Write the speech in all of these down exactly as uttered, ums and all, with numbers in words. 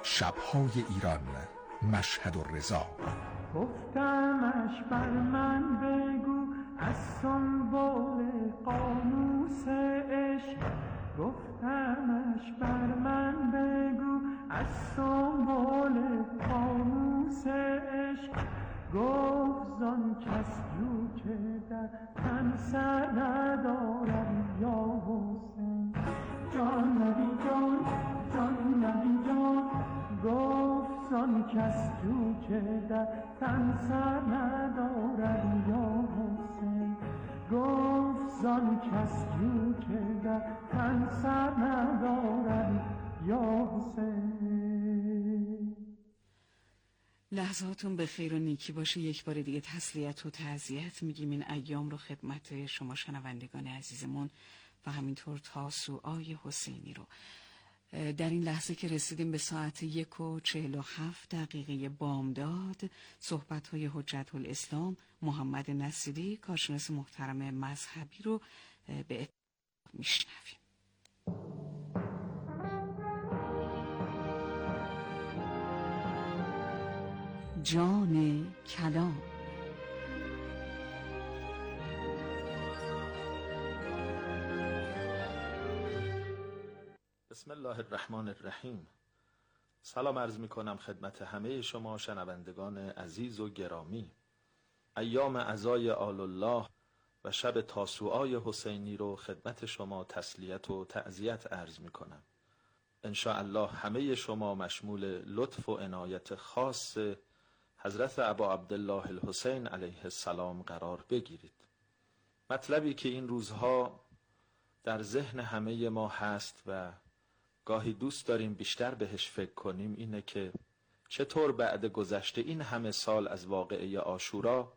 شب‌های ایران، مشهد و رضا. گفتمش بر من بگو از سنبل قاموس عشق، گفتمش بر من بگو از سنبل قاموس عشق. گفت زان کس جو که در تن سر ندارد یا حسین. جان نبی جان، جان نبی جان، گفت زان کس جو که در تن سر ندارد یا حسین. گفت زان کس جو که در تن سر ندارد یا حسین. لحظاتون به خیر و نیکی باشه. یک بار دیگه تسلیت و تعزیت میگیم این ایام رو خدمت شما شنوندگان عزیزمون و همینطور تاسوعای حسینی رو. در این لحظه که رسیدیم به ساعت یک و چهل و هفت دقیقه بامداد، صحبت‌های حجت الاسلام محمد نصیری کارشناس محترم مذهبی رو به اطلاع میشنویم. جان کلام. بسم الله الرحمن الرحیم. سلام عرض می کنم خدمت همه شما شنوندگان عزیز و گرامی. ایام عزای آل الله و شب تاسوعای حسینی رو خدمت شما تسلیت و تعزیت عرض می کنم. ان شاء الله همه شما مشمول لطف و عنایت خاص حضرت ابا عبدالله الحسین علیه السلام قرار بگیرید. مطلبی که این روزها در ذهن همه ما هست و گاهی دوست داریم بیشتر بهش فکر کنیم اینه که چطور بعد گذشته این همه سال از واقعه عاشورا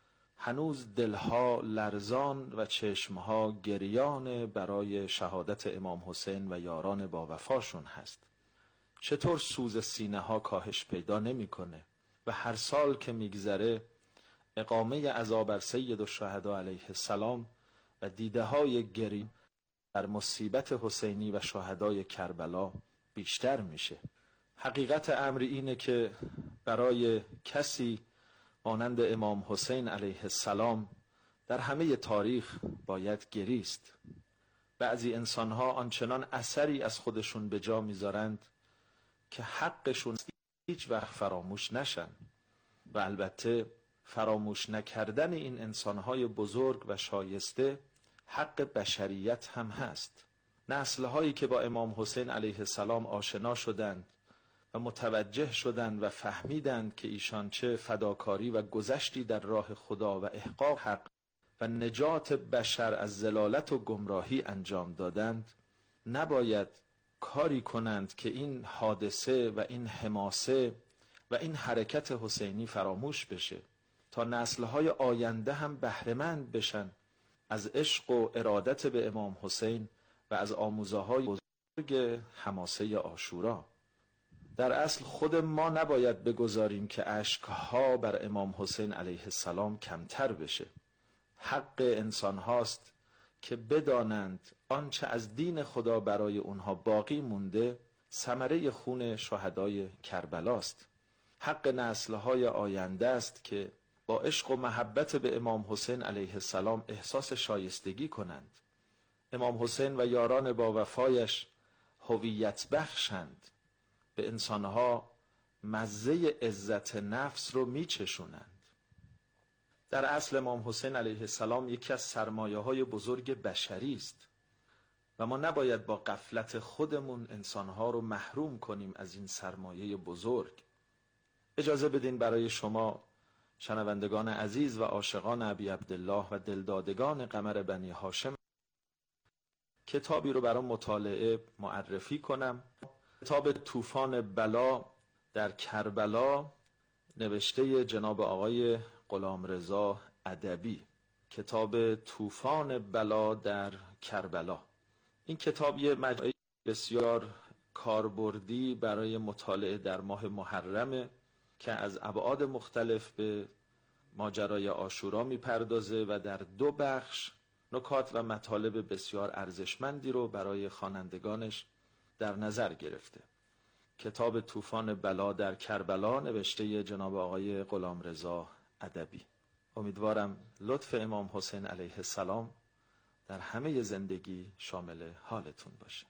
هنوز دلها لرزان و چشمها گریان برای شهادت امام حسین و یاران با وفاشون هست. چطور سوز سینه ها کاهش پیدا نمیکنه و هر سال که میگذره اقامه عزا بر سید الشهدا علیه السلام و دیده های گری در مصیبت حسینی و شهدای کربلا بیشتر میشه. حقیقت امر اینه که برای کسی مانند امام حسین علیه السلام در همه تاریخ باید گریست. بعضی انسانها آنچنان اثری از خودشون به جا میذارند که حقشون هیچ وقت فراموش نشن و البته فراموش نکردن این انسانهای بزرگ و شایسته حق بشریت هم هست. نسلهایی که با امام حسین علیه السلام آشنا شدند و متوجه شدند و فهمیدند که ایشان چه فداکاری و گذشتی در راه خدا و احقاق حق و نجات بشر از ضلالت و گمراهی انجام دادند، نباید کاری کنند که این حادثه و این حماسه و این حرکت حسینی فراموش بشه تا نسلهای آینده هم بهره‌مند بشن از عشق و ارادت به امام حسین و از آموزه‌های بزرگ حماسه عاشورا. در اصل خود ما نباید بگذاریم که اشکها بر امام حسین علیه السلام کمتر بشه. حق انسان هاست که بدانند آنچه از دین خدا برای اونها باقی مونده ثمره خون شهدای کربلاست. حق نسل‌های آینده است که با عشق و محبت به امام حسین علیه السلام احساس شایستگی کنند. امام حسین و یاران با وفایش هویت بخشند، به انسانها مزه عزت نفس رو میچشونند. در اصل امام حسین علیه السلام یکی از سرمایه‌های بزرگ بشری است و ما نباید با غفلت خودمون انسانها رو محروم کنیم از این سرمایه بزرگ. اجازه بدین برای شما شنوندگان عزیز و عاشقان ابی عبدالله و دلدادگان قمر بنی هاشم کتابی رو برای مطالعه معرفی کنم. کتاب طوفان بلا در کربلا، نوشته جناب آقای غلامرضا ادبی. کتاب طوفان بلا در کربلا. این کتاب یه مجموعه بسیار کاربردی برای مطالعه در ماه محرم که از ابعاد مختلف به ماجرای عاشورا میپردازه و در دو بخش نکات و مطالب بسیار ارزشمندی رو برای خوانندگانش در نظر گرفته. کتاب طوفان بلا در کربلا نوشته جناب آقای غلامرضا ادبی. امیدوارم لطف امام حسین علیه السلام در همه زندگی شامل حالتون باشه.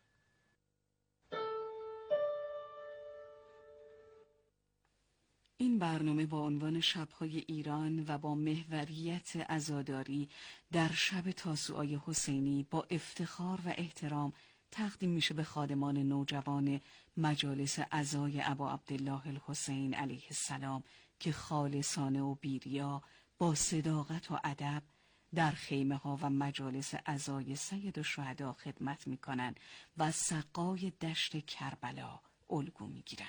این برنامه با عنوان شب‌های ایران و با محوریت عزاداری در شب تاسوعای حسینی با افتخار و احترام تقدیم میشه به خادمان نوجوان مجالس عزای ابا عبدالله الحسین علیه السلام که خالصانه و بیریا با صداقت و ادب در خیمه ها و مجالس عزای سید الشهدا خدمت میکنن و سقای دشت کربلا الگو میگیرن.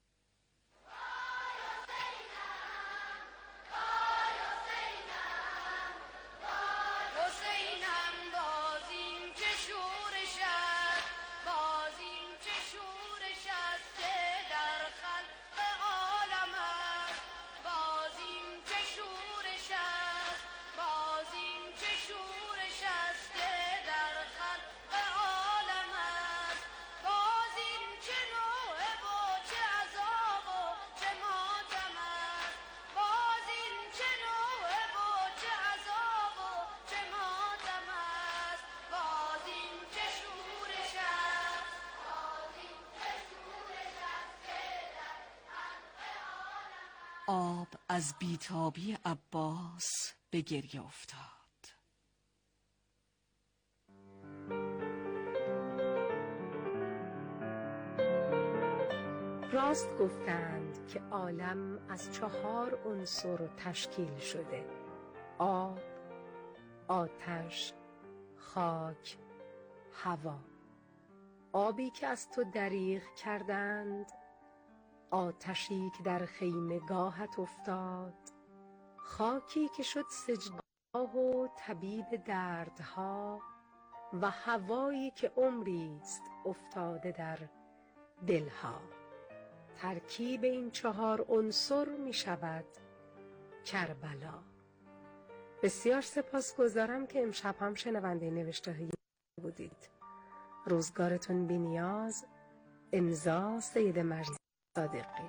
آب از بیتابی عباس به گریه افتاد. راست گفتند که عالم از چهار عنصر تشکیل شده: آب، آتش، خاک، هوا. آبی که از تو دریغ کردند، آتشی که در خیمگاهت افتاد، خاکی که شد سجدگاه و طبیب دردها، و هوایی که عمریست افتاده در دلها. ترکیب این چهار عنصر می شود کربلا. بسیار سپاسگزارم که امشب هم شنونده نوشته‌های بودید. روزگارتون بی‌نیاز. امضا سید مجید صادقی.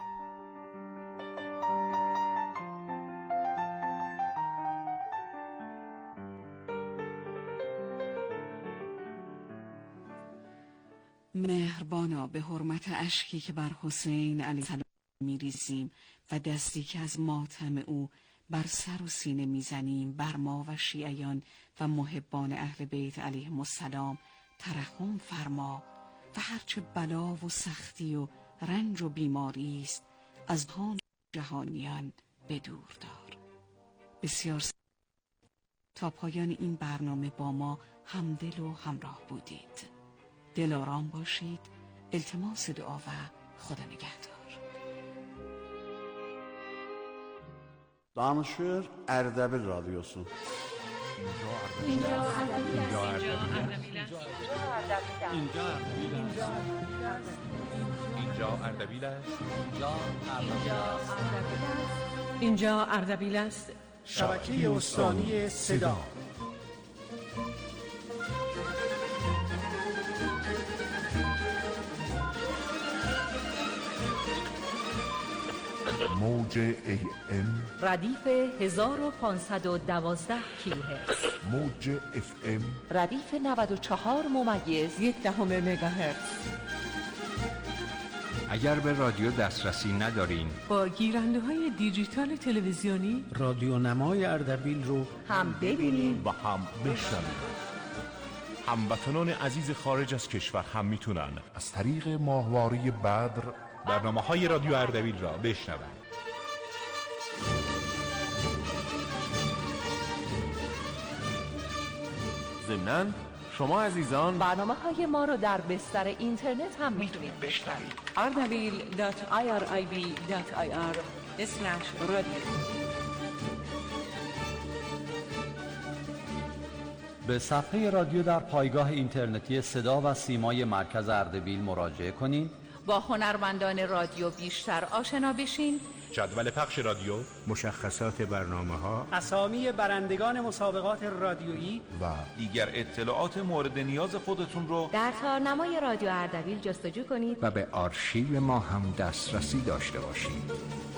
مهربانا به حرمت اشکی که بر حسین علیه السلام میریزیم و دستی که از ماتم او بر سر و سینه میزنیم، بر ما و شیعیان و محبان اهل بیت علیهم السلام ترحم فرما و هرچه بلا و سختی و رنج و بیماری است از هان جهانیان بدور دار. بسیار س... تا پایان این برنامه با ما همدل و همراه بودید. دلارام باشید. التماس دعا و خدا نگهدار. Danışır Erdebil Radyosu. اینجا اردبیل است. اینجا اردبیل است. شبکه استانی صدا. موج ای ام ردیف هزار و پانصد و دوازده کیلوهرتز. موج اف ام ردیف نود و چهار ممیز یک دهم مگاهرتز. اگر به رادیو دسترسی ندارین، با گیرنده های دیجیتال تلویزیونی رادیو نمای اردبیل رو هم ببینید و هم بشنوید. هموطنان عزیز خارج از کشور هم میتونن از طریق ماهواره بدر برنامه های رادیو اردبیل را بشنوند. ضمناً شما عزیزان برنامه های ما رو در بستر اینترنت هم میتونید بشنوید. اردبیل دات آی آر آی بی دات آی آر اسلش رادیو. به صفحه رادیو در پایگاه اینترنتی صدا و سیمای مرکز اردبیل مراجعه کنید. با هنرمندان رادیو بیشتر آشنا بشین جدول پخش رادیو، مشخصات برنامه‌ها، اسامی برندگان مسابقات رادیویی و دیگر اطلاعات مورد نیاز خودتون رو در تارنمای رادیو اردبیل جستجو کنید و به آرشیو ما هم دسترسی داشته باشید.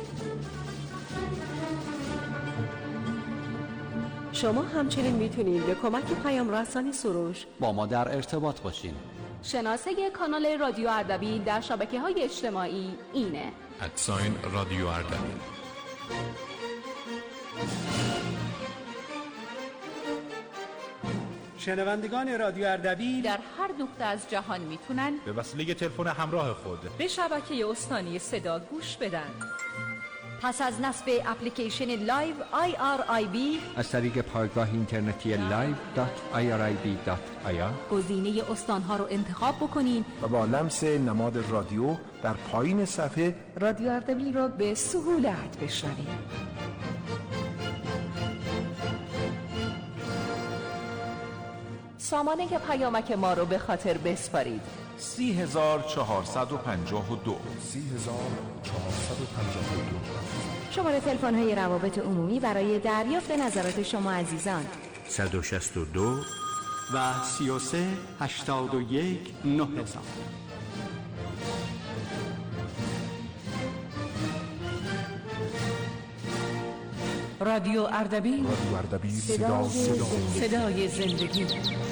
شما همچنین میتونید به کمک پیام رسانی سروش با ما در ارتباط باشین. شناسه کانال رادیو اردبیل در شبکه‌های اجتماعی اینه: ادساین رادیو اردبیل. شنوندگان رادیو اردبیل در هر نقطه از جهان میتونن به وسیله تلفن همراه خود به شبکه استانی صدا گوش بدن. پس از نصب اپلیکیشن لایو آی آر آی بی از طریق پایگاه اینترنتی لایو دات آی آر آی بی دات آی آر گزینه استانها رو انتخاب بکنین و با لمس نماد رادیو در پایین صفحه رادیو اردبیل رو به سهولت بشنوید. سامانه که پیامک ما رو به خاطر بسپارید: سی هزار چهارصد و پنجاه و دو سی هزار چهارصد و پنجاه و دو. شماره تلفن های روابط عمومی برای دریافت نظرات شما عزیزان: صد و شصت و دو و سی و سه هشتاد و یک نه هزار. رادیو اردبیل، رادیو اردبیل، صدا صدا صدای زندگی.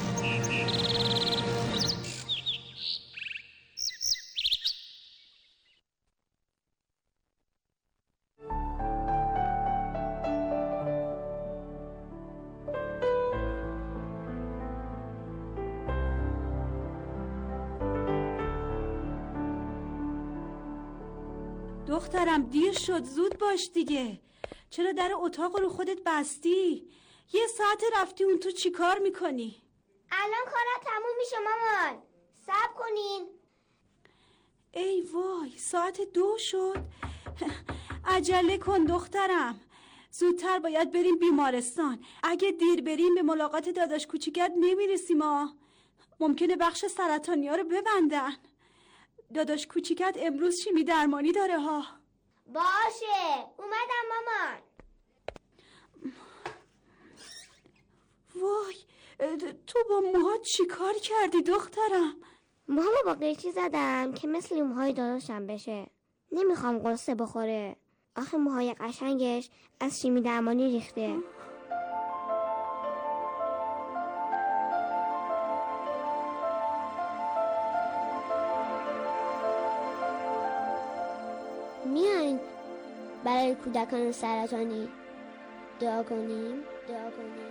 دخترم دیر شد، زود باش دیگه. چرا در اتاق رو خودت بستی؟ یه ساعت رفتی اون تو چی کار میکنی؟ الان کارا تموم میشه مامان، صبر کنین. ای وای، ساعت دو شد. عجله کن دخترم، زودتر باید بریم بیمارستان. اگه دیر بریم به ملاقات داداش کوچیکت نمیرسیم ها. ممکنه بخش سرطانی ها رو ببندن. داداش کوچیکت امروز شیمی درمانی داره ها. باشه اومدم مامان. وای، تو با موهات چی کار کردی دخترم؟ موهامو با قیچی زدم که مثل موهای داداشم بشه. نمیخوام قصه بخوره. آخه موهای قشنگش از شیمی درمانی ریخته. میاین برای کودکان سرطانی دعا کنیم دعا کنیم.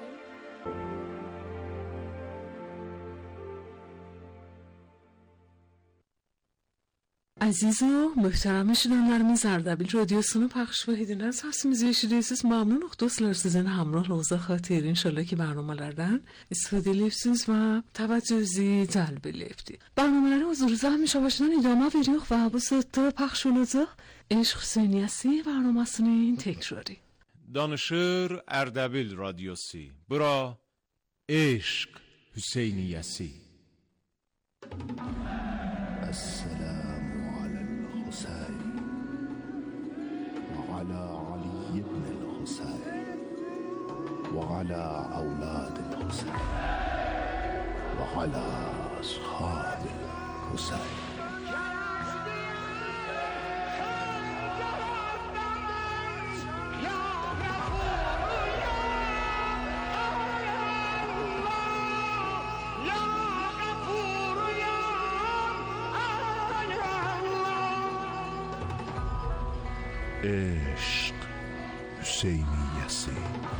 عزیز و محترم شنوندگان اردبیل رادیو سونو پخش وحیدین از hasımız siz memnunuz dostlar sizin hamrohlığınıza xatir inşallah ki برنامه‌lerden istifade ediyorsunuz ve توجهی جلب ediyorsunuz. برنامه‌ları huzurunuzda hamisha başından idame veriyor ve bu sırada پخش olacak عشق حسینیسی برنامه‌sinin tekrarı. دانشور اردبیل رادیوسی برا عشق حسینیسی. السلام على الحسين وعلى علي بن الحسين وعلى أولاد الحسين وعلى أصحاب الحسين. عشق حسینیسی.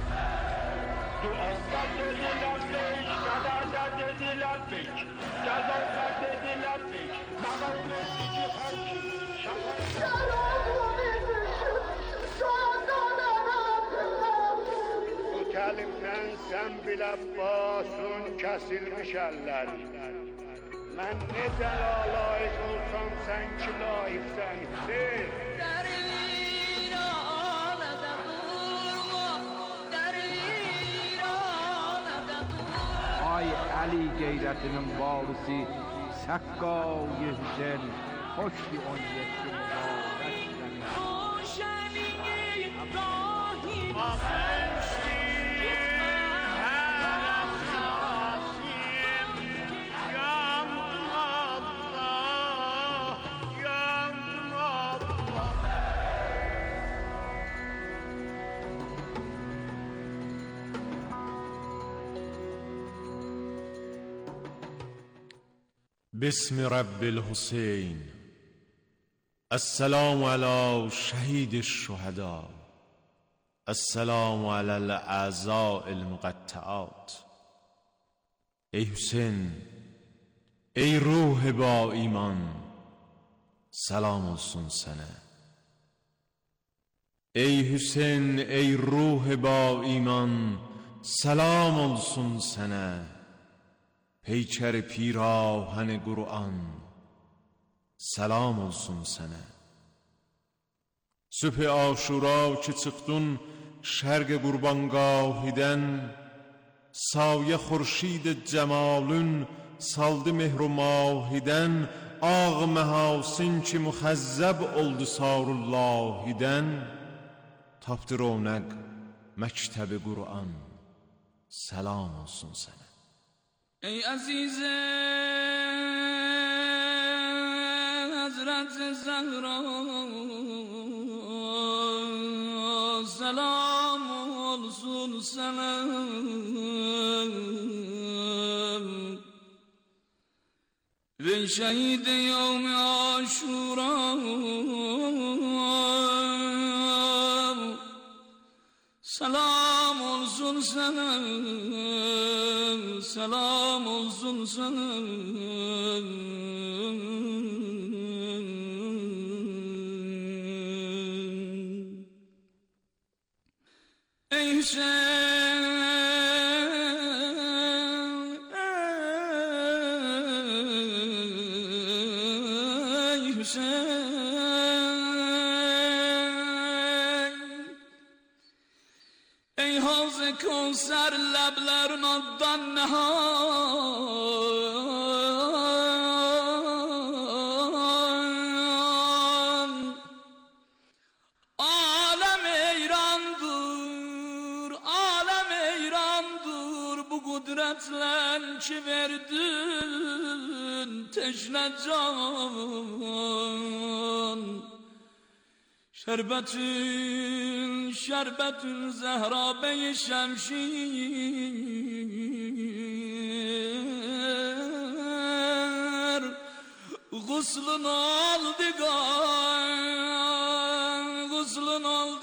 Bu kelimden sen bile basun kesilmişerler. Ben nece layık olsam sen ki layıksen değil. Ay Ali gayretinin bağlısı Sakkâ-i Hüseyin hoştu on yetti mübarek seni. بسم رب الحسین. السلام علی شهید الشهداء، السلام علی الاعضاء المقطعات. ای حسین، ای روح با ایمان، سلام olsun sana. ای حسین، ای روح با ایمان، سلام olsun sana. پیکر پیراهن قرآن، سلام olsun sana. Sübh Aşura ki çıxdın şərq qurbanqahıdən, sayə xurşid cəmalün saldı mehru mahidən, ağ məhasin ki müxəzzəb oldu sarullahidən, tapdı ronaq məktəbi Qur'an, سلام olsun sana. ای عزیز حضرت زهرا، سلام olsun sana. ve şehid yevm Aşura، سلام olsun sana، سلام olsun sana. ای حسین، ای حسین، ای حوض کوثر لبلرن آدان نهان، عالم ایrandır، عالم ایrandır bu kudretlen ki verdin teşne can. şerbetün şerbetün zehrabe-i şemşir، guslun aldıgan، guslun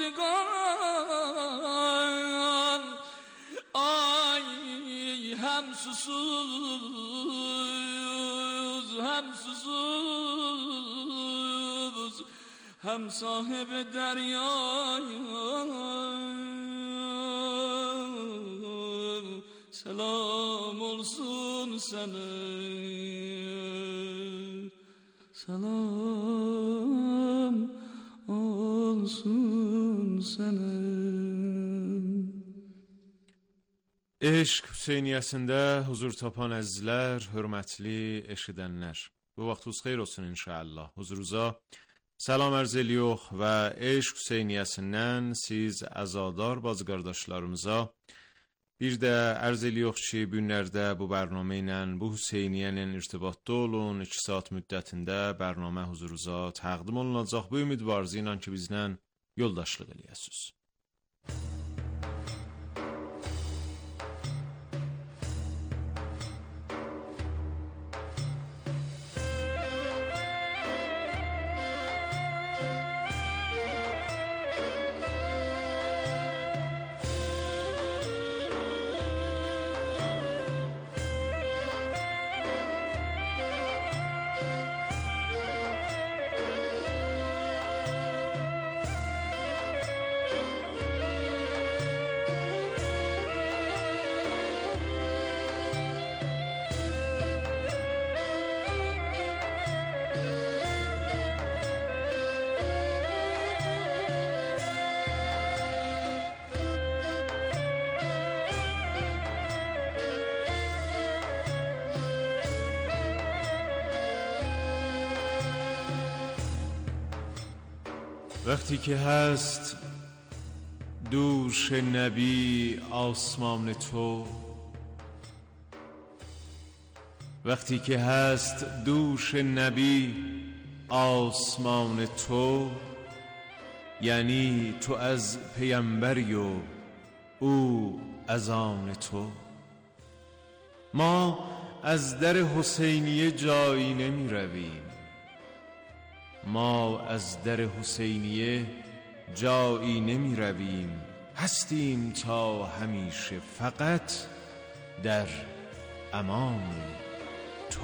aldıgan. ay hem susuz hem susuz hem sahib derya، selam olsun sana، selam olsun sana. Eşq Hüseyniyəsində huzur tapan əzizlər, hörmətli eşidənlər, bu vaxtınız xeyir olsun inşallah. Huzuruza salam ərz ediyox və Eşq Hüseyniyəsindən siz əzadar bazı qardaşlarımıza bir də ərz ediyox ki, bu günlərdə bu bərnamə ilə, bu Hüseyniyənin irtibatda olun. iki saat müddətində bərnamə huzuruza təqdim olunacaq. Bu ümid varzı ilə ki, bizlə yoldaşlıq eləyəsiniz. وقتی که هست دوش نبی آسمان تو، وقتی که هست دوش نبی آسمان تو، یعنی تو از پیامبری و او از آن تو. ما از در حسینیه جایی نمی رویم، ما از در حسینیه جایی نمی رویم، هستیم تا همیشه فقط در امان تو.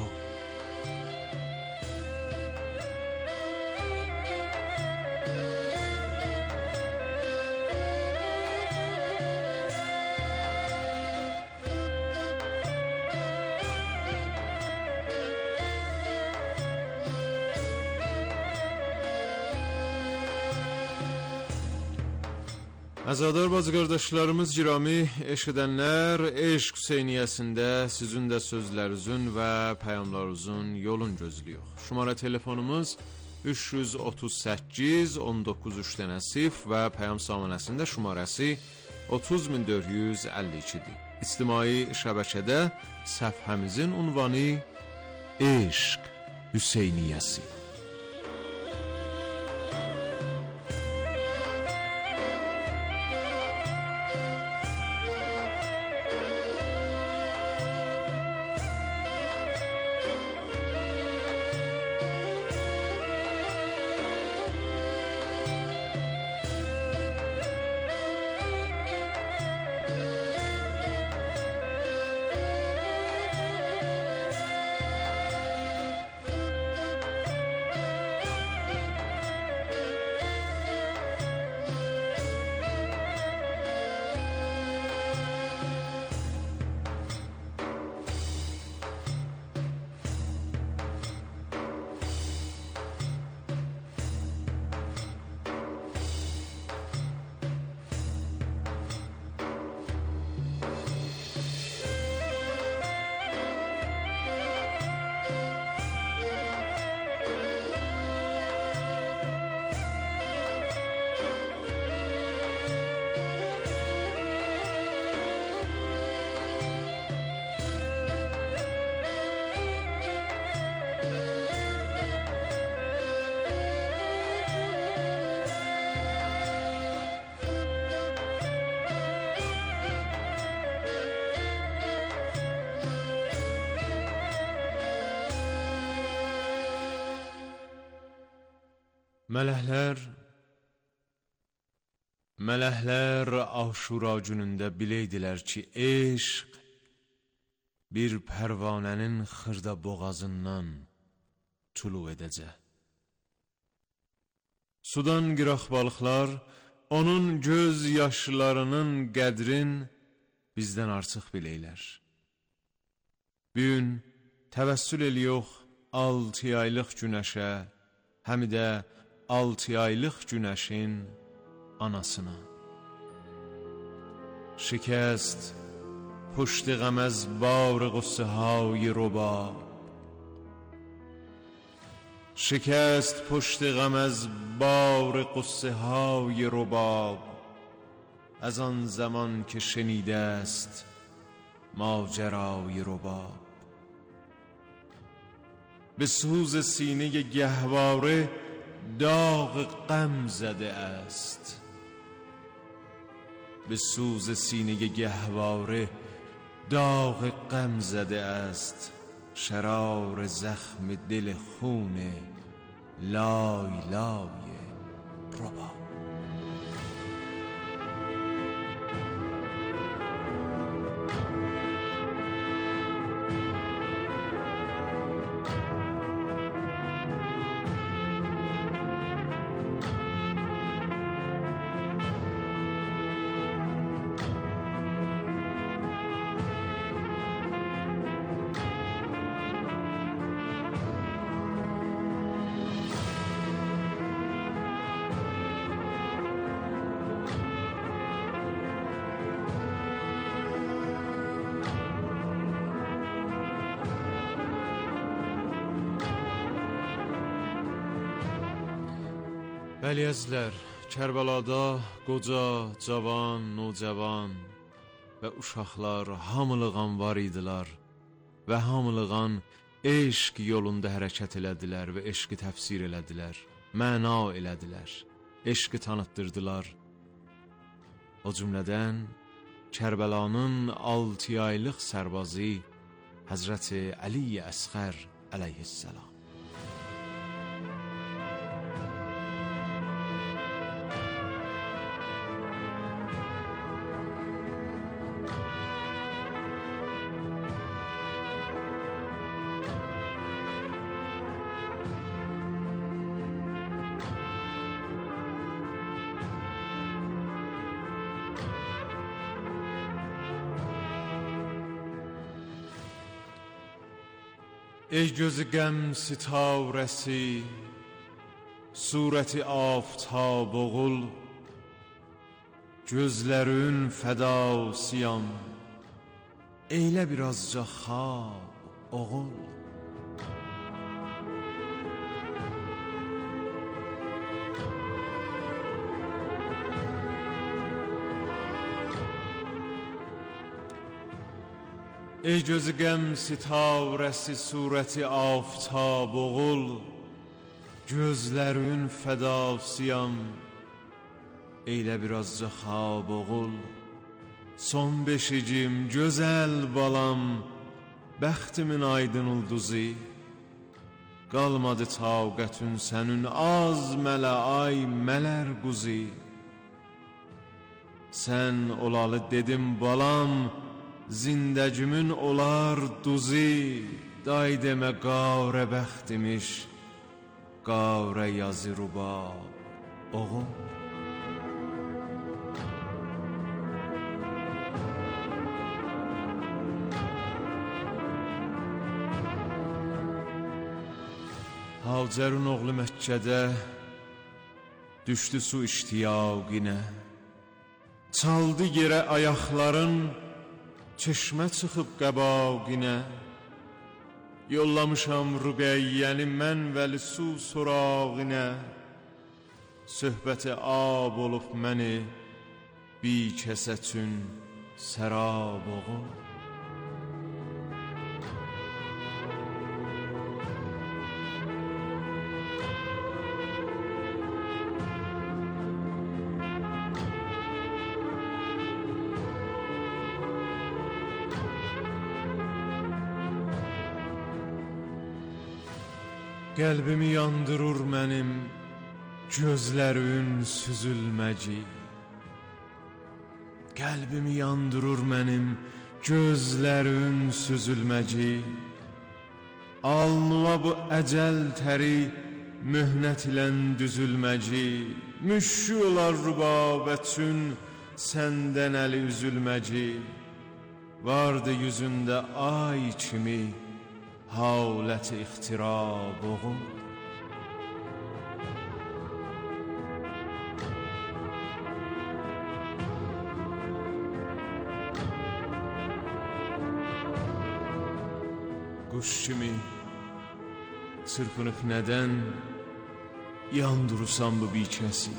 Azadar bacı qardaşlarımız girami eşidənlər, eşq Hüseyniyəsində sizin də sözlərinizin və pəyamlarınızın yolun gözləyir. Şumara telefonumuz üç yüz otuz səkkiz on doqquz üç dənə sıfır və pəyam samanəsində şumarəsi otuz min dörd yüz əlli ikidir. İctimai şəbəkədə səhifəmizin ünvanı Eşq Hüseyniyəsi. Mələhlər, mələhlər Aşura günündə biləydilər ki, eşq bir pərvanənin xırda boğazından tulu edəcək. Sudan qıraq balıqlar onun göz yaşlarının qədrin bizdən artıq biləylər. Bugün təvəssül eliyox altı aylıq günəşə, həm də altı aylıq günəşin anasına. شکست پشت غم از بار غصه های رباب، شکست پشت غم از بار غصه های رباب، از آن زمان که شنیده است ماجرای رباب. به سوز سینه گهواره داغ غم زده است، به سوز سینه گهواره داغ غم زده است، شرار زخم دل خون لای لای رباب. Bəli əzizlər, Kərbəlada qoca, cavan, nocavan və uşaqlar hamılığan var idilər və hamılığan eşq yolunda hərəkət elədilər və eşqi təfsir elədilər, məna elədilər, eşqi tanıtdırdılar. O cümlədən Kərbəlanın altı aylıq sərbazı Həzrəti Əli Əsğər əleyhissalam. ای gözü qəm sitarəsi, surəti aftab oğul, gözlərin fədasıyam, eylə birazca xab oğul. ای gözü qəm sitarəsi, surəti aftab oğul, gözlərin fədasıyam, eylə birazca xab oğul. Son beşicim, gözəl balam, bəxtimin aydın ulduzu, qalmadı taqətün sənin az mələ ay mələr quzi. Sən olalı dedim balam, zindəcimin olar duzi, day demə qavre bəxtimiş, qavre yazı rubab oğul. Hacərun oğlu Məkkədə düşdü su iştiyaqinə, çaldı yerə ayaqların, çeşmə çıxıb qəbaqinə. Yollamışam Rüqəyyəni mən vəli su sorağinə, söhbəti ab olub məni bi kəsətün sərab oğul. Qəlbimi yandırır mənim gözlərin süzülməci, qəlbimi yandırır mənim gözlərin süzülməci. Alnıma bu əcəl təri möhnət ilə düzülməci, müşkü olar rübabətün səndən əli üzülməci. Vardı yüzündə ay kimi havlət-i ixtirab oğul. Quş kimi çırpınıb nədən yandırırsan bu bikəsi?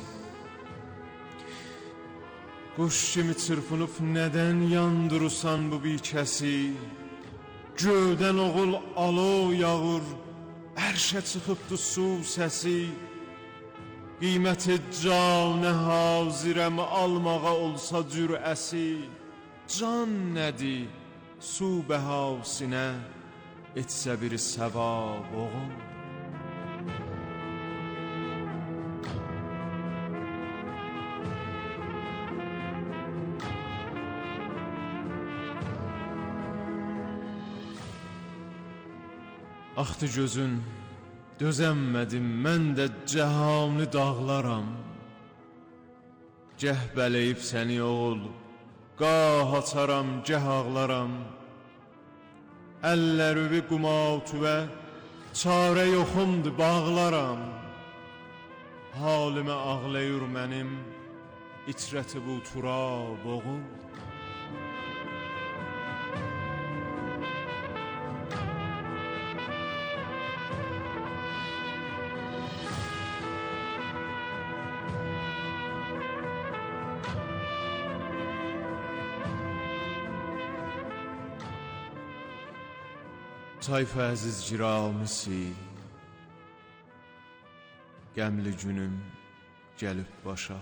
Quş kimi çırpınıb nədən yandırırsan bu bikəsi? Göydən oğul alov yağır, ərşə çıxıbdı su səsi. Qiyməti canə hazirəm almağa olsa cürəsi. Can nədir su bəhasinə, etsə bir səvab oğul. Axtı gözün, dözəmmədim, mən də cəhanı dağlaram. Gəh bələyib səni oğul, qah açaram, gəh ağlaram. Əllərüvi qumatüvə, çarə yoxumdur, bağlaram. Halimə ağlayır mənim, itrəti bu turab oğul. Tayfa əziz ciramisi, qəmli günüm gəlib başa.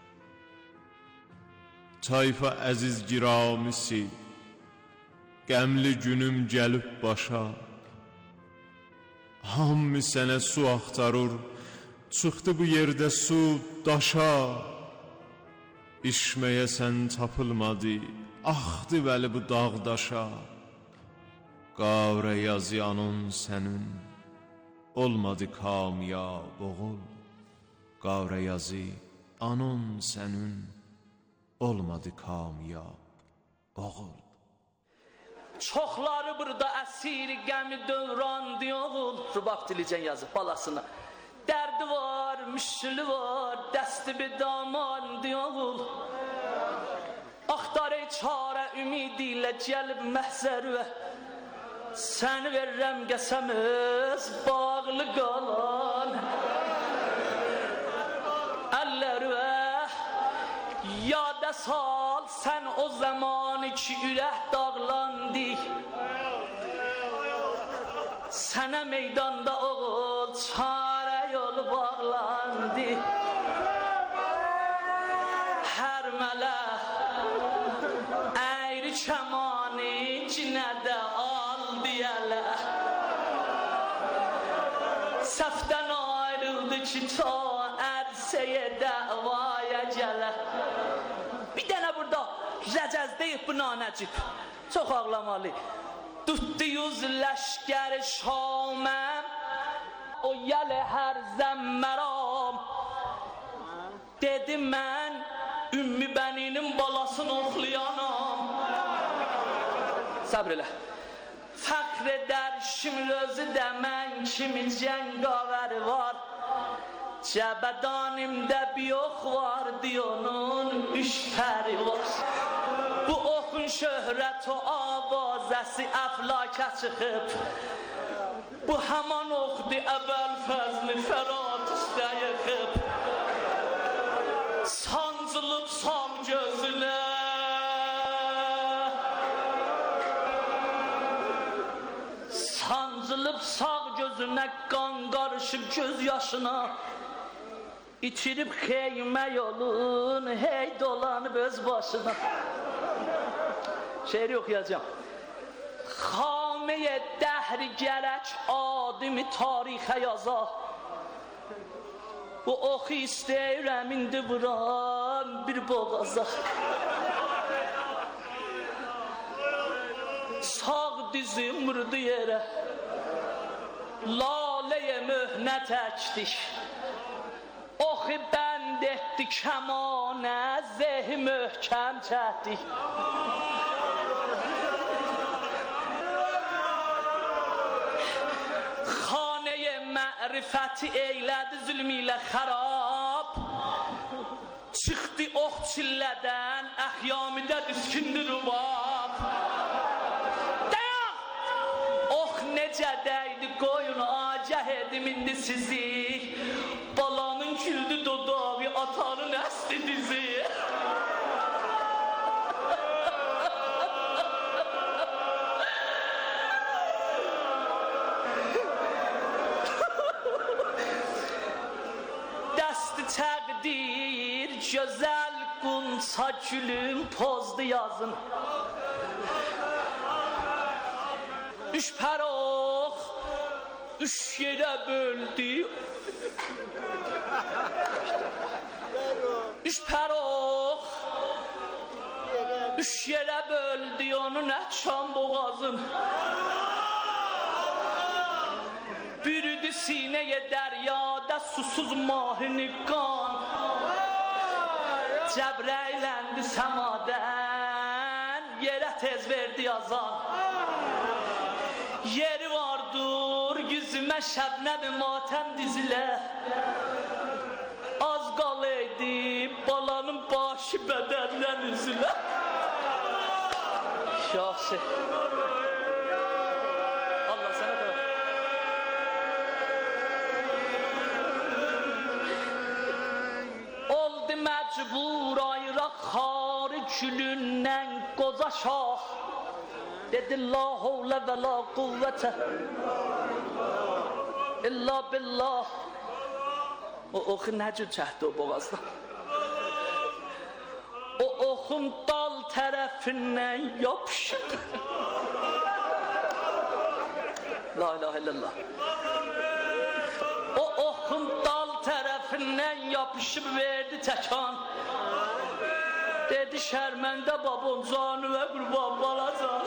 Tayfa əziz ciramisi, qəmli günüm gəlib başa. Hamı sənə su axtarır, çıxdı bu yerdə su daşa. İşməyə sən tapılmadı, axdı vəli bu dağ daşa. Qavre yazıyanın sənin, olmadı kamyab oğul. Qavre yazı anın sənin, olmadı kamyab oğul. Çoxları burada əsir qəmi dövrandı oğul. Rubab dilicən yazıb balasına. Dərdi var, müşkülü var, dəsti bir damandı oğul. Axtar ey çarə ümidi ilə gəlib məhzərvə. Səni verirəm qəsəmiz bağlı qalan əllərvə. Yada sal sən o zamanı ki ürək dağlandı. Sənə meydanda oğul çarə yolu bağlandı. Hər mələ əyri kəmanı cinədə aldı ələ. Səfdən ayrıldı ki ta ərsəyə dəvaya gələ. Bir dənə burada rəcəzdəyib bu nanəcib. Çox ağlamalı. Tutdu yüz ləşkər şaməm, o yələ hər zəmməram. Dedi mən Ümmü Bəninin balasını oxlayanam. Səbr elə. Fəxr edər şimdi özü də mən kimi cəngavəri var. Cəbədanimdə bir ox var, diyonun üç pəri var. Bu oxun şöhrət o avazəsi əflaka çıxıb. Bu həman oxdi əvvəl fəzli fərat üstə yıxıb. Sancılıb sağ gözünə, sancılıb sağ gözünə, qan qarışıb göz yaşına. İçirib xeymə yolun, hey dolanıb öz başına. Şeiri oxuyacağım. Xaməyə dəhri gərək adimi tarixə yaza. Bu oxu istəyirəm indi vuram bir boğaza. Sağ dizim vurdu yerə, laləyə möhnət əkdik. Oxu bənd etdi kəmanə, zehi möhkəm çəkdik. Xanəyə mərifəti eylədi zülm ilə xərab. Çıxdı ox çillədən, əhyamidə düskündü rubab. Dayan! Ox necə dəydi qoyun agah edim indi sizi. Balanın küldü dodağı, atanın əsli dizi. Dəsti təqdir, gözəl qunça gülüm pozdu yazın. Üç pər ox, üç yerə böldü. Üç pər ox, üç yerə böldü onun ətşan boğazın. Bürüdü sinəyə dəryada susuz mahini qan. Cəbrəyləndi səmadən, yerə tez verdi yazan. Yeri vardır, yüzümə şəbnəmi matəm dizilər. Az qalıydı, balanın başı bədəndən üzülə. Şahsi. Allah sənə da. Oldu məcbur ayraq xarı külündən qoca şah. dedi la havle ve la kuvvete illa billah. O oxu nə cür çəkdi o boğazda? O oxun dal tərəfindən yapışıb. La ilahe illallah. O oxun dal tərəfindən yapışıb verdi təkan. Dedi şərməndə babam canı və qurban balacan.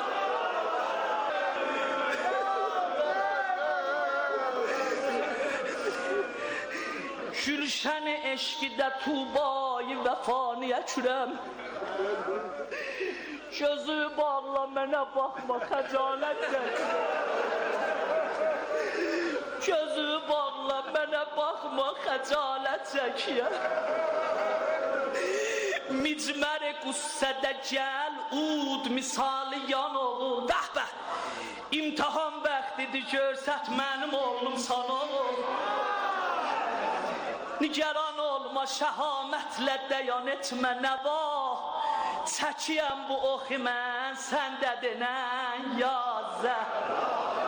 Gülşəni eşqidə tubayı vəfaniyə kürəm. Gözü bağla mənə baxma xəcalət çək. Gözü bağla mənə baxma xəcalət çəkiyə. Micmər qüssədə gəl ud misali yan oğul. Bəh bəh imtihan bəxtidir görsət mənim oğlum sana oğul. Nigeran olma şəhamətlə dəyan etmə nəva. Çəkiyəm bu oxi mən səndə denən ya Zəhra.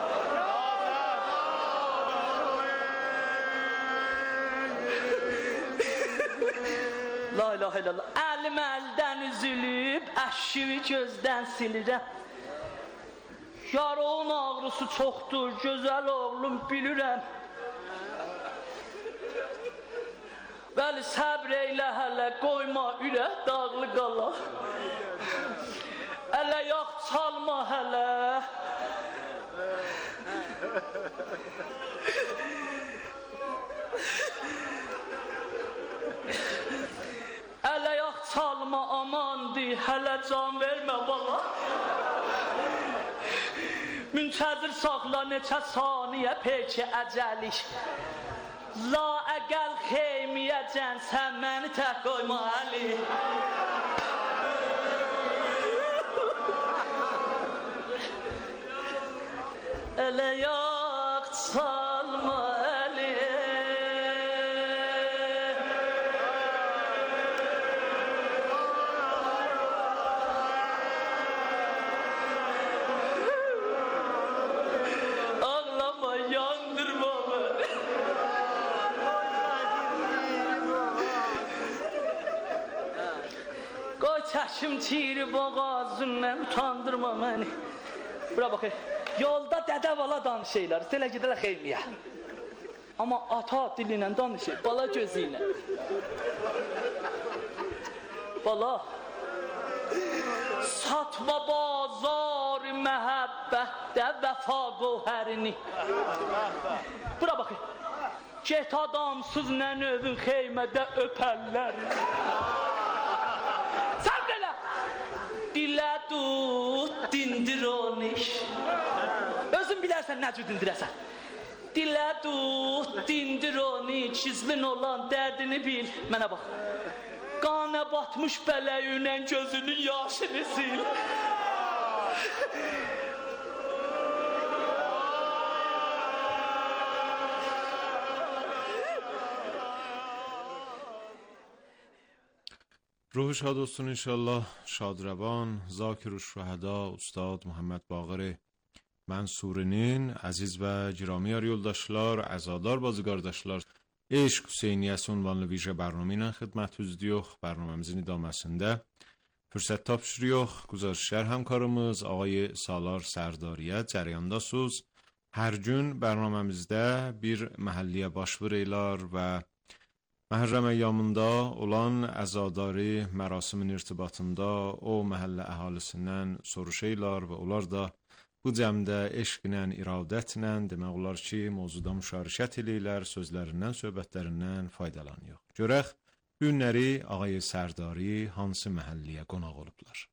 La ilahe illallah. Əlim əldən üzülüb, əşşivi gözdən silirəm. Yarağın ağrısı çoxdur, gözəl oğlum bilirəm. Bəli, səbr eylə hələ, qoyma ürək dağlı qala. Ələ yox, çalma hələ. Ələ yox, çalma amandı, hələ can vermə bala. Müntəzir saxla neçə saniyə peki əcəlik. La əgəl xeymiyəcən sən məni tək qoyma Əli. Ələ yox çalma Əli. Ağlama yandırma beni. Qoy çəkim çiri boğazından utandırma məni. Bura baxır. Yolda dədə bala danışırlar, sələ gedələ xeymiyə. Amma ata dili ilə danışır, bala gözü ilə. Bala, satma bazar məhəbbətdə vəfa qohərini. Bura baxır. Get adamsız nə növün xeymədə öpərlər. Dilə tut, dindir onu iş. Özün bilərsən nə cür dindirəsən. Dilə tut, dindir onu, çizlin olan dərdini bil. Mənə bax. Qana batmış bələyünə gözünün yaşını sil. روح شاد olsun inşallah. Şadrəvan, Zakir Şühəda, Ustad Muhammed Baqir Mənsurinin əziz və giramiyyar yoldaşlar, əzadar bazı qardaşlar, Eşq Hüseyniyyəsi ünvanlı vicə bərnamə ilə xidmətinizdəyik. Bərnaməmizin idaməsində fürsət tapışırıq. Güzarışlar həmkarımız Ağay Salar Sərdariyə cərəyandasınız. Hər gün bərnaməmizdə bir məhəlliyə baş verəylər və Məhərrəm əyyamında olan əzadari mərasimin irtibatında o məhəllə əhalisindən soruşaylar və onlar da bu cəmdə eşqlə, iradətlə, demək olar ki, mövzuda müşarişət eləyirlər, sözlərindən, söhbətlərindən faydalanıyor. Görək, bu günləri Ağay Sərdari hansı məhəlliyə qonaq olublar?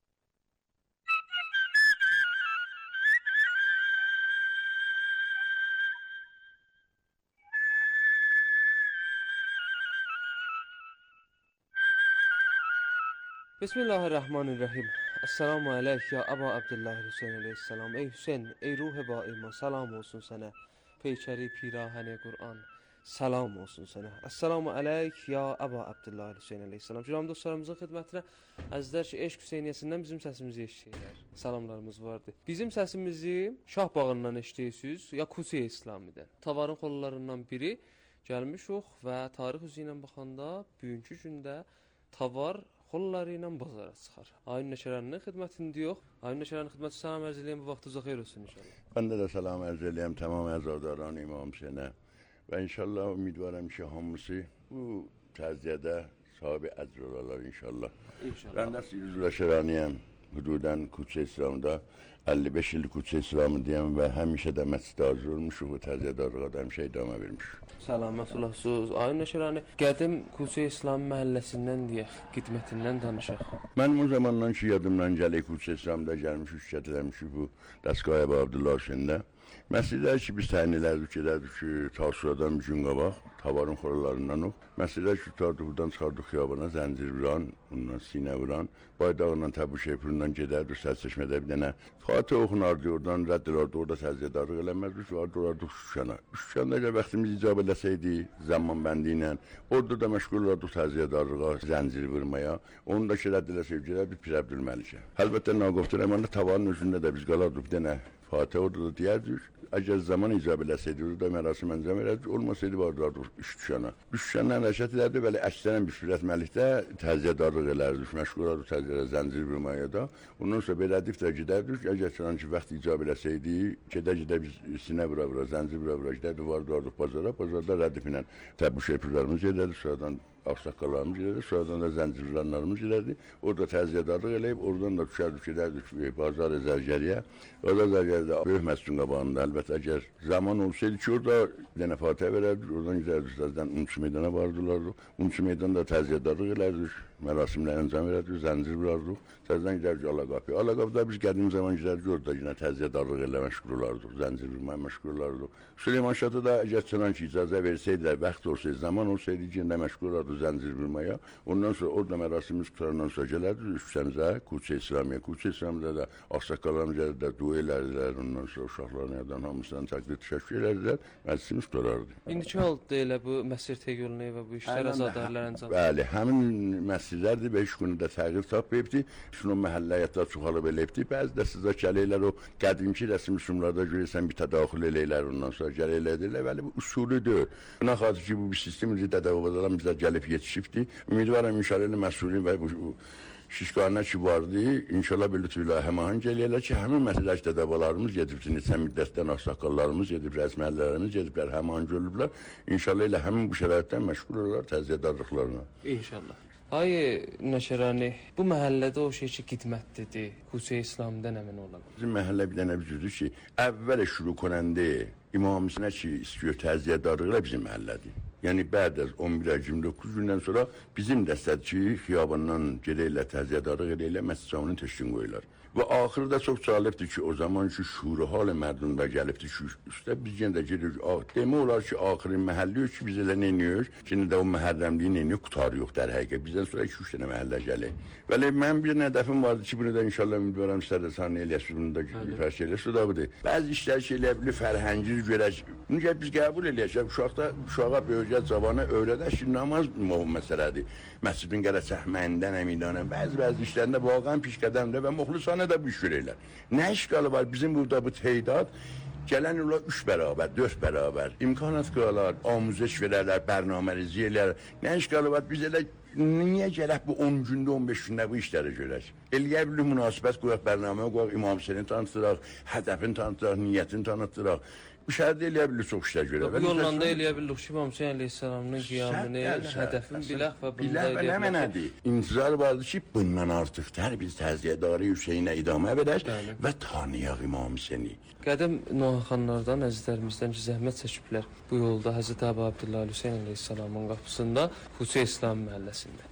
Bismillahirrahmanirrahim. Esselamu aleyk ya Aba Abdullah Hüseyin aleyhisselam. Ey Hüseyin, ey ruh ba iman, salam olsun sənə. Peykəri pirahəni Qur'an. Salam olsun sənə. Əssalamu aleyk ya Əba Abdullah Hüseyn əleyhissalam. Cənab dostlarımızın xidmətinə əzizlər ki, Eşq Hüseyniyyəsindən bizim səsimizi eşidirlər. Salamlarımız vardı. Bizim səsimizi Şah bağından eşidirsiniz ya Kusiyə İslamidən. Tavarın xollarından biri gəlmişuq və tarix üzü ilə baxanda bugünkü gündə tavar xolları ilə bazara çıxar. Ayın Nəşərənin xidmətində yox. Ayın Nəşərənin xidməti salam ərz eləyəm, bu vaxtınız xeyir olsun inşallah. Ben de, de salam ərz eləyəm tamam əzadarان İmam Hüseynə və inşallah uمیدوارم ki hamısı bu təziyədə sahibi əcr olarlar inşallah. İnşallah. Ben de Siruzla Şəraniyəm. Hududan Kudüs İslam'da əlli beş il Kudüs İslam'dayım və həmişə də məscidə hazır olmuşuq və təziyədarlığa da həmişə idamə vermişik. Salamat olasınız. Ayın Nəşərəni qədim Kudüs İslam məhəlləsindən deyək, xidmətindən danışaq. Mən o zamandan ki yadımdan gəlir Kudüs İslam'da gəlmişik, şirkət eləmişik bu dəstgah Əbu Abdullah Hüseyndə. Məscidlər ki, biz təyin elərdik, edərdik ki, Tasuadan bir gün qabaq, tavarın xorlarından o. Məscidlər ki, tutardı, buradan çıxardıq xiyabana, zəncir vuran, bundan sinə vuran, baydağından, Təbu Şeypurindən gedərdik, Sərçəşmədə bir dənə Fatih oxunardı, oradan rədd elərdi, orada təziyədarlıq eləməzdik, vardı, orada Şüşkana. Şüşkanda əgər vaxtımız icab eləsəydi, zaman bəndi ilə, orada da məşğul olardık təziyədarlığa, zəncir vurmaya, onu da ki, rədd eləsəydi, gedərdik Pir Əbdülməlikə. Əlbəttə, Naqofdur Əmanlı tavarın özündə də biz qalardık bir dənə Fatih orada da deyərdik. Əgər zaman icab eləsəydi, orada mərasim əncam verərdik, olmasaydı vardı üç düşana. Üç düşandan rəşət elərdi, belə əksərən bir Pir Əbdülməlikdə təziyədarlıq elərdik, məşğul olardı təziyədə, zəncir vurmaya da. Ondan sonra belədik də gedərdik, əgər çanan ki, vaxt icab eləsəydi, gedə-gedə biz sinə vura-vura, zəncir vura-vura gedərdik, vardı vardı bazara, bazarda rədif ilə Təbu Şeypurlarımız gedərdik, sonradan Ağsaqqallarımız gedərdik, sonradan da zəncirlanlarımız gedərdik. Orada təziyədarlıq eləyib, oradan da düşərdik, gedərdik bazar Zərgəriyə. Bazar Zərgəridə böyük məscidin qabağında, əlbəttə, əgər zaman olsaydı ki, orada bir dənə Fatihə verərdik, oradan gedərdik, zaten Unçu meydana vardılardı. Unçu meydanda təziyədarlıq elərdik, mərasimlə əncam verərdik, zəncir vurardıq. Təzədən gedərdik Alaqapıya. Alaqapıda biz qədim zaman gedərdik, orada yine təziyədarlıq elə məşğul olardıq, zəncir vurmaya məşğul olardıq. Süleyman Şahda da əgər çanan ki, icazə versəydilər, vaxt olsaydı, zaman olsaydı, yine məşğul olardıq zəncir vurmaya. Ondan sonra orada mərasimimiz qutarandan sonra gələrdik Üstəmizə, Kudüs İslamiyə. Kudüs İslamiyə də Ağsaqqallarımız gəlirlər, dua elərdilər, ondan sonra uşaqların yerdən hamısından təqdir təşəkkür elərdilər, məclisimiz tutarardı. İndiki halda elə bu məsir tegölünə və bu işlər azadarlar əncam. Bəli, həmin məscidlərdir, beş gündə təğyir tapmayıbdır. Şunu məhəllə həyatlar çoxalıb eləyibdir. Bəzi də sizə gəlirlər o qədimki rəsm rüsumlarda görürsən bir tədaxül eləyirlər, ondan sonra gəlirlər deyirlər, bəli bu usulüdür. Buna xatir ki, bu bir sistem dədəbabadan bizə gəlib yetişibdir. Ümidvaram inşallah məsulun və bu şişqanlar ki vardı, inşallah bir lütfülə həmahəng eləyərlər ki, həmin məsələlər dədəbalarımız gedibdir, neçə müddətdən ağsaqqallarımız gedib, rəsməllərimiz gediblər, həmahəng olublar. İnşallah elə həmin bu şəraitdən məşğul olurlar təziyədarlıqlarına. İnşallah. Ay Nəşərəni, bu məhəllədə o şey ki, xidmətlidir, Kudüs İslam'dan əmin olalım. Bizim məhəllə bir dənə bir cüzdür ki, əvvəl şuru konəndə İmam Hüseynə ki, istiyor təziyədarlıqla bizim məhəllədir. Yəni, bəd az on bir ay iyirmi doqquz gündən sonra bizim dəstədki xiyabandan gedəylə təziyədarlıq edəylə məscid caminin təşkil qoyurlar. Və axırda çox cəlibdir ki, o zaman ki, şuuru hal mərdunda gəlibdir ki, üstə biz yenə də gedirik. Demək olar ki, axırın məhəlli ki, biz elə neyiniyoruz? Şimdi də o məhərrəmliyi neyiniyor? Qutarı yox dər həqiqə. Bizdən sonra iki üç dənə məhəllə gəlir. Bəli, mənim bir nədəfim vardı ki, bunu da inşallah ümidvaram istərdə sahne eləyəsiz, bunu da fərş eləyəsiz, o da budur. Bəzi işlər ki, eləyə bilir, fərhəngir görək. Bunu gəl biz qəbul eləyəcək, uşaqda, uşağa böyücə, cabana öyrədək ki, namaz mühüm məsələdir. Məscidin qələ səhməyindən əmindanə, bəzi-bəzi işlərində vaqan pişqədəmdə və muxlisanə də bu iş görəklər. Nə işqalı var? Bizim burada bu teydad gələn olar üç bərabər, dörd bərabər. İmkanat qılarlar, amuzəş verərlər, bərnamərizi eləyər. Nə işqalı var? Biz elə niyə gələk bu on gündə, on beş gündə bu işləri görək? Eləyə bilir, münasibət qoyaq, bərnaməyə qoyaq, İmam Hüseyni tanıtdıraq, hədəfini tanıtdıraq, niyyətini tanıtdıraq. Bu şəhərdə eləyə bilir, çox işlər görək. Bu yollanda eləyə bilir ki, İmam Hüseyin əleyhissalamın qiyamını, hədəfin bilək və bunda eləyə bilir. İntizar vardı ki, bundan artıqdır biz təziyədarı Hüseyinə idamə verək və tanıyaq İmam Hüseyni. Qədim Nohaxanlardan, əzizlərimizdən ki, zəhmət çəkiblər bu yolda Həzrət Əbu Abdullah Hüseyin əleyhissalamın qapısında Kudüs İslam məhəlləsində.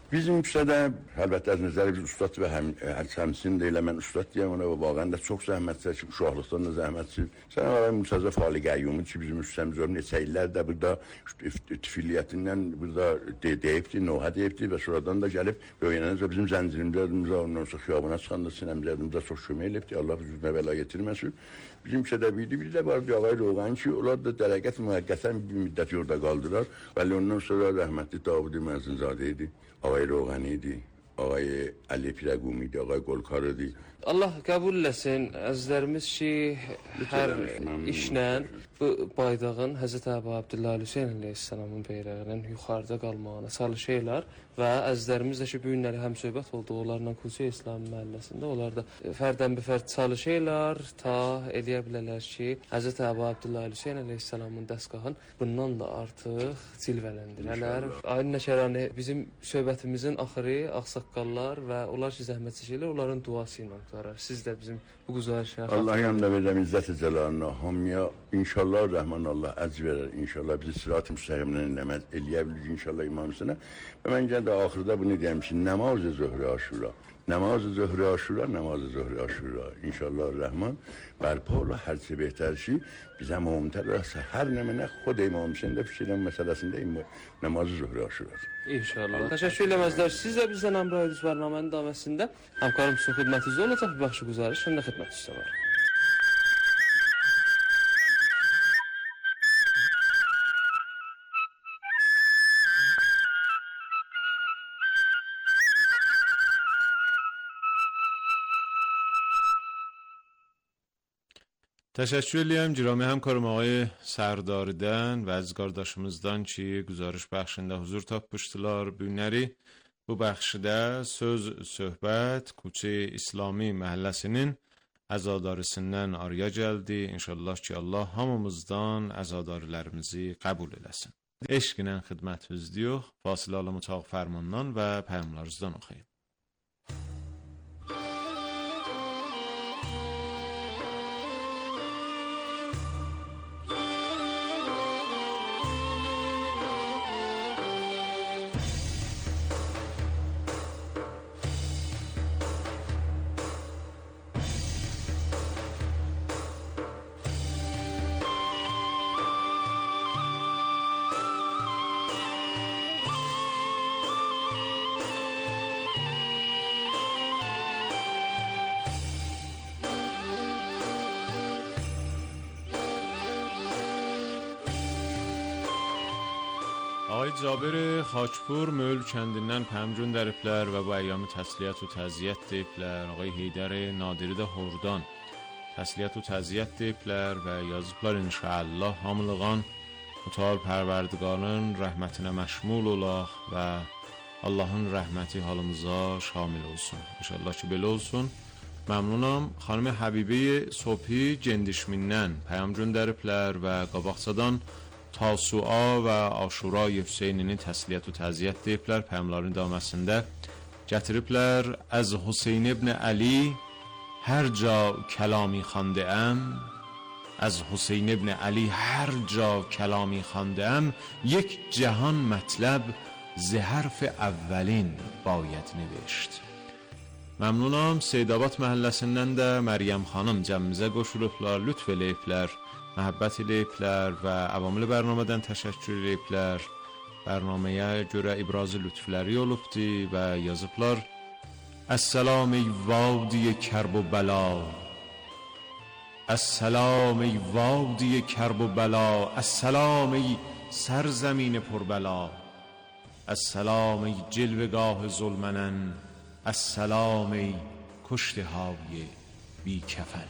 Bizim küçədə əlbəttə az nəzəri biz ustad və həm həmçinin də elə mən ustad deyəm ona və vaqəən də çox zəhmət çəkib, uşaqlıqdan da zəhmət çəkib. Sən araya Mustafa Fali Qəyyumi ki bizim üstəmiz var, neçə illər də burada tifiliyyətindən burada deyibdi, noha deyibdi və sonradan da gəlib böyüyənəcə bizim zəncirimizə, ondan sonra xiyabına çıxanda sinəmizə çox kömək elibdi. Allah bizi bəla getirməsin. Bizim küçədə bir bir də vardı Ağay Roğan ki, onlar da dərəqət müəqqətən bir müddət orada qaldılar. Bəli ondan sonra rəhmətli Davud Məzinzadə idi. Ağay Roğan idi, Ağay Ali Pirəqumi idi, Ağay Qolkar idi. Allah qəbul eləsin, əzizlərimiz ki, hər işlə bu baydağın Həzrət Əbu Abdullah Hüseyn əleyhissalamın beyrəğinin yuxarıda qalmağına çalışırlar və əzizlərimiz də ki, bu günləri həm söhbət oldu, onlarla Kusiyə İslam məhəlləsində, onlar da fərdən bir fərd çalışırlar, ta eləyə bilərlər ki, Həzrət Əbu Abdullah Hüseyn əleyhissalamın dəstgahın bundan da artıq cilvələndirələr. Ayın Nəşərani, bizim söhbətimizin axırı ağsaqqallar və onlar ki, zəhmət çəkirlər, onların duası ilə qutarar. Siz də bizim bu güzarışa Allah yanında verirəm izzət-i cəlalına, hamıya inşallah Rəhman Allah əcr verər, inşallah bizi sırat-ı müstəqimdən eləməz, eləyə bilir inşallah imamısına. Və mən gəl də axırda bunu deyəm ki, namaz-ı zöhrə aşura, namaz-ı zöhrə aşura, namaz-ı zöhrə aşura, inşallah Rəhman bərpa ola, hər şey behtər ki, bizə mühümtər olsa, hər nəminə xod imam Hüseyin də fikirlən məsələsində namaz-ı zöhrə aşuradır. İnşallah. Təşəkkür eləməzlər. Siz də bizdən Əmrə Ödüz bərnamənin davəsində həmkarımızın xidmətinizdə olacaq bir baxşı güzarış, həm də xidmət üstə var. تشکر لیم جرامی همکارم آقای سرداردن و از qardaşımızdan ki güzarış bəxşində huzur tapmışdılar bugünləri. Bu bəxşdə söz, söhbət Kuçe İslami məhəlləsinin əzadarisindən araya gəldi. İnşallah ki Allah hamımızdan əzadarilərimizi qəbul eləsin. Eşq ilə xidmətinizdə fasilə alım utaq fərmandan və pəyamlarınızdan oxuyun. آقای Cabir Xaçpur Möl kəndindən pəm göndəriblər və bu əyyamı təsliyyət və təziyyət deyiblər. Ağay Heydər Nadiri də Hordan təsliyyət və təziyyət deyiblər və yazıblar inşallah hamılığan Mütəal Pərverdigarın rəhmətinə məşmul olaq və Allahın rəhməti halımıza şamil olsun. İnşallah ki belə olsun. Məmnunam. Xanım Həbibə Sobhi Gendişmindən pəm göndəriblər və qabaqcadan Tasua və Aşura Hüseynini təsliyyət və təziyyət deyiblər. Pəyamların daməsində gətiriblər. Az Hüseyn ibn Ali hər ca kəlami xandəəm. Az Hüseyn ibn Ali hər ca kəlami xandəəm. یک جهان مطلب ز حرف اولین باید نوشت. Məmnunam. Seydabad məhəlləsindən də Məryəm xanım cəmimizə qoşulublar, lütf eləyiblər, məhəbbət eləyiblər və avamlı bərnamədən təşəkkür eləyiblər. Bərnaməyə görə ibrazı lütfləri olubdi və yazıblar. Əssalam ey vadi kərb و بلا السلام ای وادی کرب و بلا السلام ای سرزمین پربلا السلام ای جلوگاه ظلمنن السلام ای کشته های بی کفن.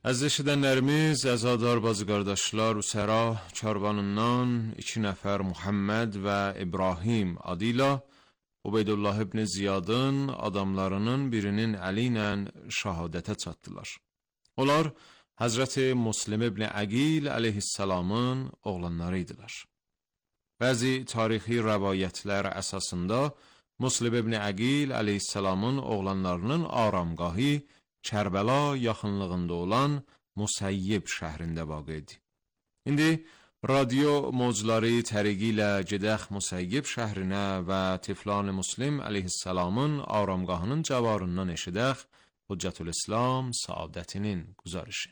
Əziz eşidənlərimiz, əzadar bazı qardaşlar, Usəra karvanından iki nəfər Muhammed və İbrahim adı ilə Ubeydullah ibn Ziyadın adamlarının birinin əli ilə şəhadətə çatdılar. Onlar Həzrəti Muslim ibn Əqil əleyhissalamın oğlanları idilər. Bəzi tarixi rəvayətlər əsasında Muslim ibn Əqil əleyhissalamın oğlanlarının aramgahı Kərbəla yaxınlığında olan Musayyib şəhrində vaqedir. İndi radio mövzuları təriqi ilə gedək Musayyib şəhrinə və Tiflan Muslim əleyhissalamın aramgahının cəvarından eşidək Hüccətül-İslam Saadətinin güzarışı.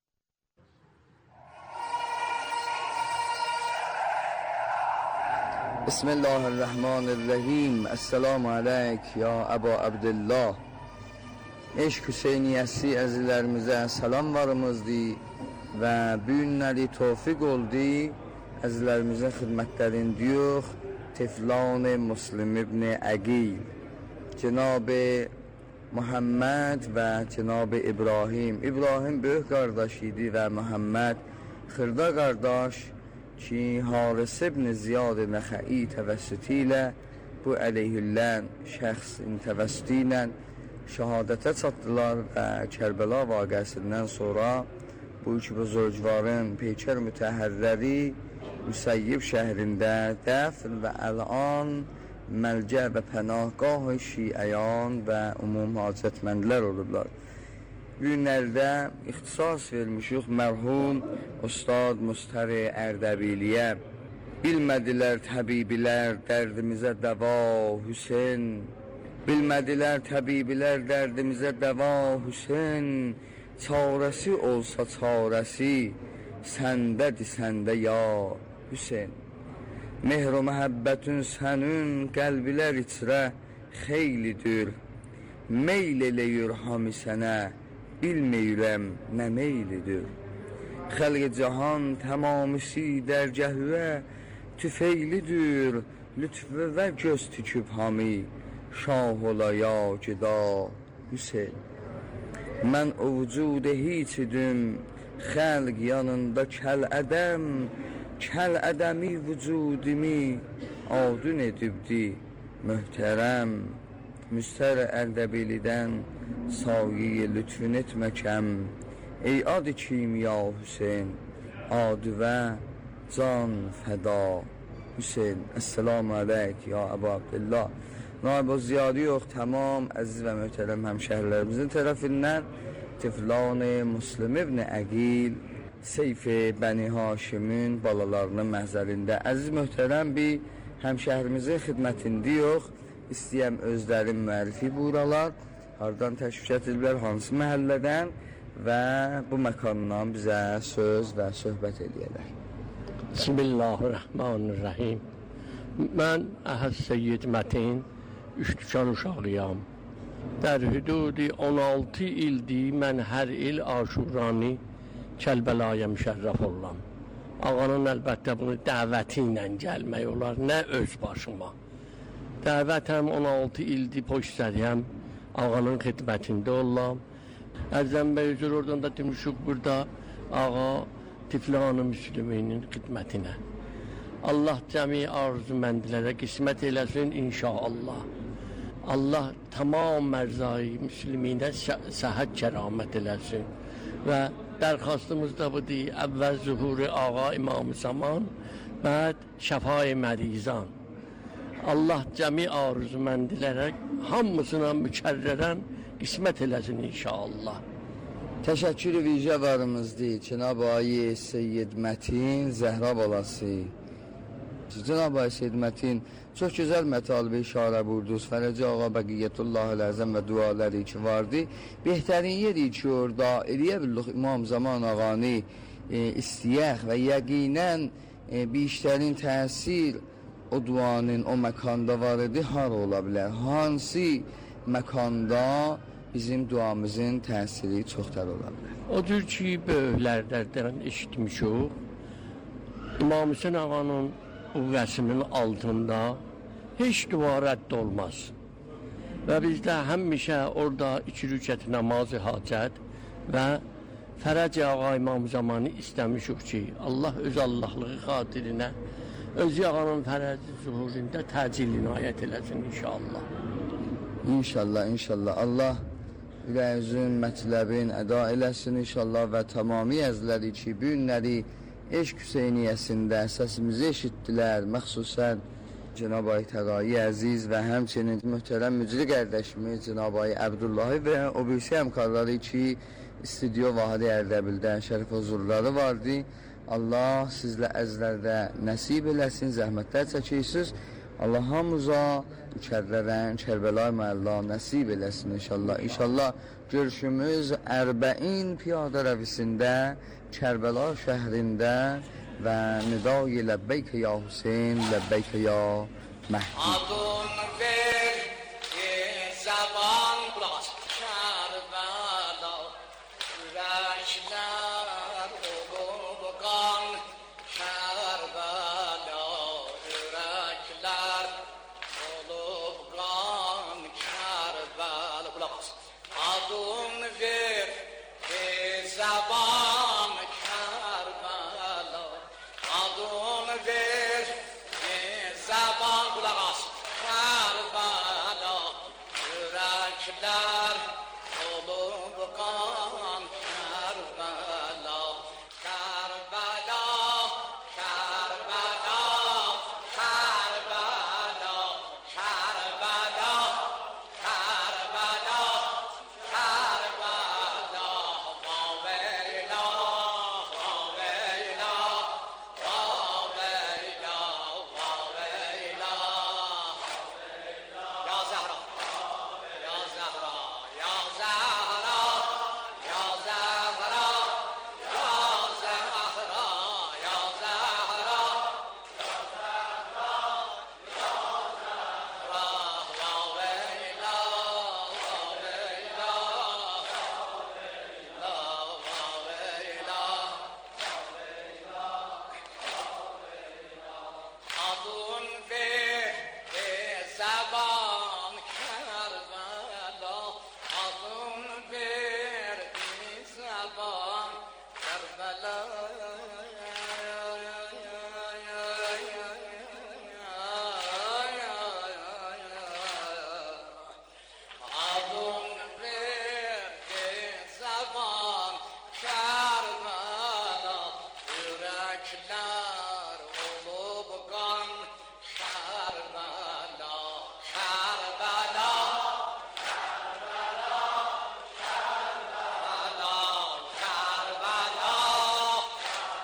Bismillahirrahmanirrahim. Esselamu aleyk ya Ebu Abdullah. Eşq Hüseyniyəsi əzizlərimizə salam varımızdır və bu günləri tövfiq oldu əzizlərimizə xidmətlərin diyor Tiflan Muslim ibn Əqil, Cənab-ı Muhammed və Cənab-ı İbrahim. İbrahim böyük qardaş idi və Muhammed xırda qardaş ki, Haris ibn Ziyad Nəxəi təvəssütü ilə bu əleyhüllən şəxsin təvəssütü ilə şəhadətə çatdılar və Kərbəla vaqəsindən sonra bu iki buzurgvarın peykər mütəhərrəri Musayyib şəhrində dəfn və əlan məlcə və pənahgah şiəyan və umum hacətməndlər olublar. Bu günlərdə ixtisas vermişik mərhum Ustad Mustari Ərdəbiliyə. Bilmədilər təbibilər dərdimizə dəva Hüseyn. Bilmədilər təbibilər dərdimizə dəva Hüseyn. Çarəsi olsa çarəsi səndədir səndə ya Hüseyn. Mehr و məhəbbətün sənin qəlbilər içrə xeylidir. Meyl eləyir hami sənə, bilməyirəm nə meylidir. Xəlq-i cahan təmamisi dərgəhvə tüfeylidir. Lütfü və göz tüküb hami şah ola ya cida Hüseyn. Mən o vücudə hiç idim, xəlq yanında kəl ədəm. Kəl ədəmi vücudimi adün edibdi möhtərəm. Müstər Ərdəbilidən sayi lütfün etməkəm. Ey adı kimya Hüseyn, adı və can fəda Hüseyn. Esselamu aleyk ya Ebu Abdullah. Naib o ziyadi yox, tamam əziz və möhtərəm həmşəhərlərimizin tərəfindən Tiflan Muslim ibn Əqil Seyf-i Bəni Haşimin balalarının məhzərində əziz möhtərəm bir həmşəhrimizin xidmətində yox, istəyəm özlərin müəllifi buralar, hardan təşvik ediliblər, hansı məhəllədən və bu məkandan bizə söz və söhbət edəyələr. Bismillahirrahmanirrahim. Mən Əhəd Seyyid Mətin Üçtükan uşağıyam. در حدود on altı ildir mən hər il Aşuranı Kəlbəlaya müşərrəf olam. Ağanın əlbəttə bunu dəvəti ilə gəlmək olar, nə öz başıma. Dəvətəm on altı ildir poşsəriyəm, ağanın xidmətində olam. Ərzəm bəy üzür oradan da demişik burada ağa Tiflan-ı Müslüminin xidmətinə. Allah cəmi arzu məndilərə qismət eləsin inşallah. Allah tamam mərzai müsliminə səhət kəramət eləsin. Və dərxastımız da budur, əvvəl zuhuri ağa İmam-ı Zaman, bəd şəfai mərizan. Allah cəmi arzu məndilərə hamısına mükərrərən qismət eləsin inşallah. Təşəkkür-i vicə varımızdır Cənab-ı Ayi Seyyid Mətin Zəhra balası. Cənab-ı Ayi Seyyid Mətin çox gözəl mətalibə işarə burdunuz. Fərəci ağa Bəqiyyətullahil Əzəm və duaları ki vardı. Behtərin yeri ki orada eləyə bildik İmam Zaman ağanı e, istəyək və yəqinən e, bir işlərin təsir o duanın o məkanda var idi, har ola bilər. Hansı məkanda bizim duamızın təsiri çoxdur ola bilər. O cür ki, böyüklərdən eşitmişik, İmam Hüseyin ağanın bu vəsimin altında heç dua rədd olmaz. Və bizdə həmişə orada iki rükət namazı hacət və Fərəc Ağa İmam zamanı istəmişik ki, Allah öz Allahlığı xatirinə öz yağanın fərəci zuhurunda təcil inayət eləsin inşallah. İnşallah, inşallah. Allah ürəyinizin mətləbin əda eləsin inşallah və tamami əzləri ki, bu günləri Eşq Hüseyniyyəsində səsimizi eşitdilər, məxsusən Cənab-ı Təqayi Əziz və həmçinin möhtərəm mücri qardaşımız Cənab-ı Əbdullahi və o birisi həmkarları ki, Studio Vahidi Ərdəbildən şərif huzurları vardı. Allah sizlə əzlərdə nəsib eləsin, zəhmətlər çəkirsiniz. Allah hamıza kərlərən, Kərbəla Məhəllə nəsib eləsin inşallah. İnşallah görüşümüz Ərbəin piyada rəvisində, Kərbəla şəhrində və nidai ləbbeykə ya Hüseyin, ləbbeykə ya Məhdi. Adın ver, zaman qulaq, Kərbəla, ürəklər olub qan, Kərbəla, ürəklər olub qan, Kərbəla, qulaq, adın ver, zaman Kərbəla, adın ver, zaman qulaq as, Kərbəla, ürəklər olub qan, Kərbəla, Kərbəla, Kərbəla, Kərbəla, Kərbəla, Kərbəla, Kərbəla, Vaveyla, Vaveyla, Vaveyla, Vaveyla, Ya Zəhra, Ya Zəhra, Ya Zəhra, Ya Zəhra, Ya Zəhra, Ya Zəhra, Vaveyla, Vaveyla, adın ver, zaman Kərbəla, adın ver, zaman Kərbəla. Adın ver, zaman Kərbəla, ürəklər olub qan, Kərbəla, Kərbəla, Kərbəla, Kərbəla,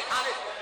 همه